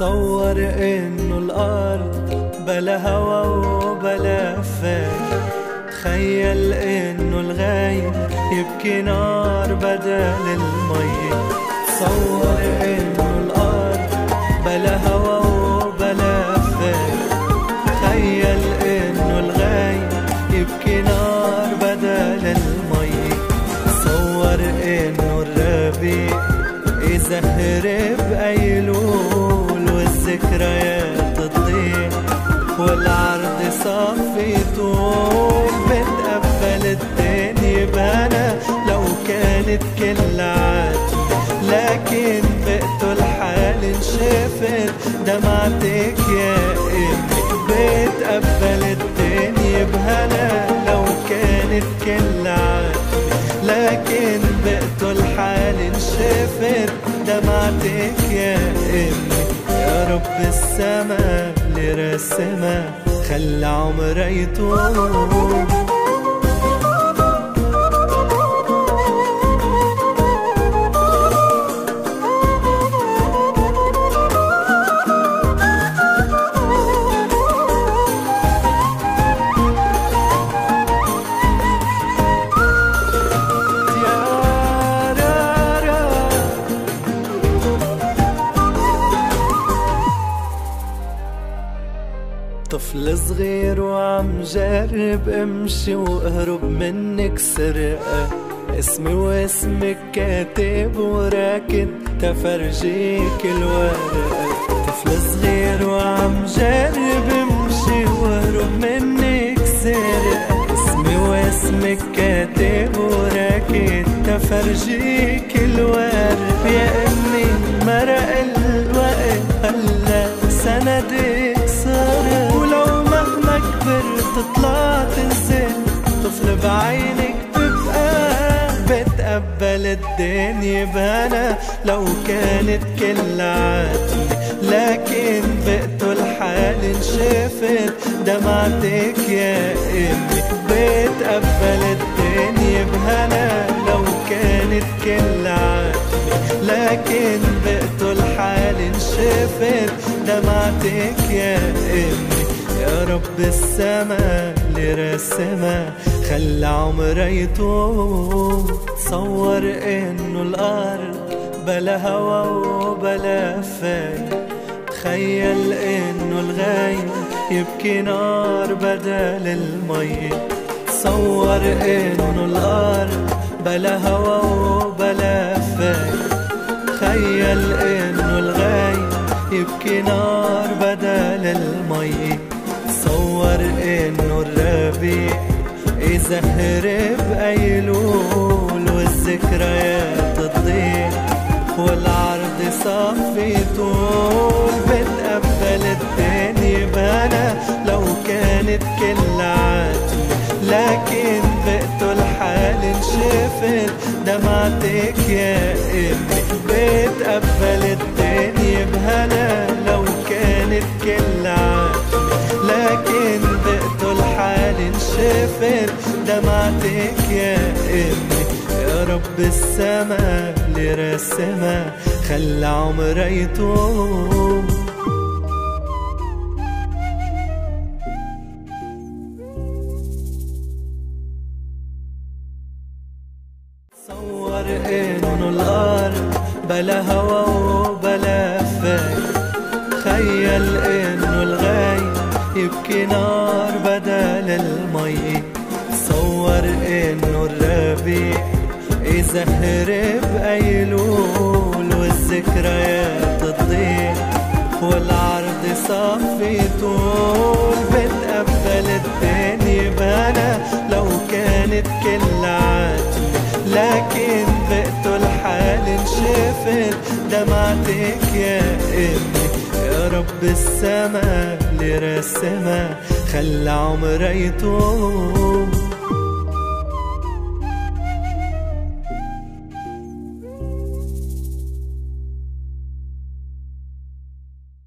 تصور انه الارض بلا هوا وبلا فاك، تخيل انه الغايب يبكي نار بدل المي. تصور انه الارض بلا هوا وبلا فاك، تخيل انه الغايب يبكي نار بدل المي. تصور انه الربيع يزهر بأيلول والذكريات تضيع والعرض صافي طول. بتقبل الدنيا بنا لو كانت كل عاتم، لكن بقتل الحال انشفت دمعتك يا امي. بتقبل الدنيا بهنا لو كانت كل عاتم، لكن بقتل الحال انشفت دمعتك يا امي. يا رب السما اللي رسمها خلى عمرها يطول. طفل صغير وعم جرب امشي واهرب منك سرقة، اسمي واسمك كاتب وراكد تفرجيك الورقة. طفل صغير وعم جرب امشي واهرب منك سرقة، اسمي واسمك كاتب وراكد تفرجيك الورقة. يا امي مرق الوقت هلا سندك صار، ولو مهما كبرت طلعت تنزل طفل بعينك تبقى. بتقبل الدنيا بنا لو كانت كل عاتم، لكن بقتل الحال انشفت دمعتك يا امي. بتقبل الدنيا بهنا لو كانت كل عاتم، لكن بقتل الحال انشفت دمعتك يا امي. يا رب السما اللي رسمها خلى عمرها يطول. تصور انه الارض بلا هوا وبلا فاك، تخيل انه الغايب يبكي نار بدل المي. تصور انه الارض بلا هوا وبلا فاك، تخيل انه الغايب يبكي نار بدل المي. تصور انه الربيع يزهر بأيلول والذكريات تضيع والعرض صافي طول. بتقبل الدنيا بنا لو كانت كل عاتم، لكن بقتل الحال انشفت دمعتك يا امي. بتقبل الدنيا بهنا لو كانت كل عاتم، لكن بقتل الحال انشفت دمعتك يا امي. يا رب السما اللي رسمها خلى عمرها يطول. تصور انه الارض بلا هوا وبلا فاك، تخيل انه الغايب يبكي نار بدل المي. تصور انه الربيع يزهر بأيلول والذكريات تضيع والعرض صافي طول. بتقبل الدنيا بنا لو كانت كل عاتم، لكن بقتل الحال انشفت دمعتك يا امي. يا رب السما اللي رسمها خلى عمرها يطول.